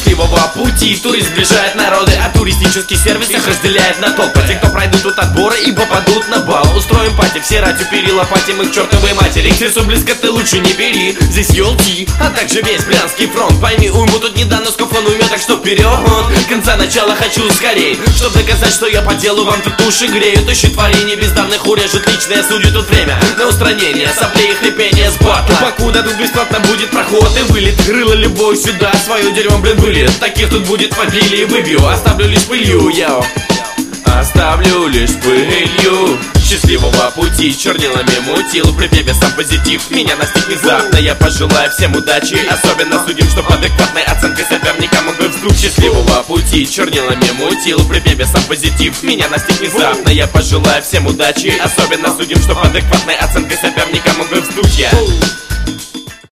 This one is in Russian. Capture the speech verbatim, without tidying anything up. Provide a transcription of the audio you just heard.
счастливого пути. Турист сближает народы, а туристический сервис их разделяет на толпы. Те, кто пройдут тут отборы и попадут на бал. Устроим пати, все ратью перелопатим их к чертовой матери. К сердцу близко ты лучше не бери. Здесь елки, а также весь Брянский фронт. Пойми, уйму тут недавно скофан уймет, так что вперед. Конца начала хочу скорей, чтоб доказать, что я по делу, вам тут уши грею. Тысячи творений без данных урежут личное, судит тут время на устранение соплей и хрипение с батла. Покуда тут бесплатно будет проход и вылет. Рыло любой сюда, свое дерьмо, блин, вылет. Таких тут будет по пиле и выбью, оставлю лишь пылью, йоу. Оставлю лишь пылью. Счастливого пути чернилами мутил. В припеве сам позитив меня настиг внезапно. Я пожелаю всем удачи, особенно судим, что под адекватной оценкой соперника мог бы вздуть. Счастливого пути чернилами мутил. В припеве сам позитив меня настиг внезапно. Я пожелаю всем удачи, особенно судим, что под адекватной оценкой соперника мог бы вздуть я.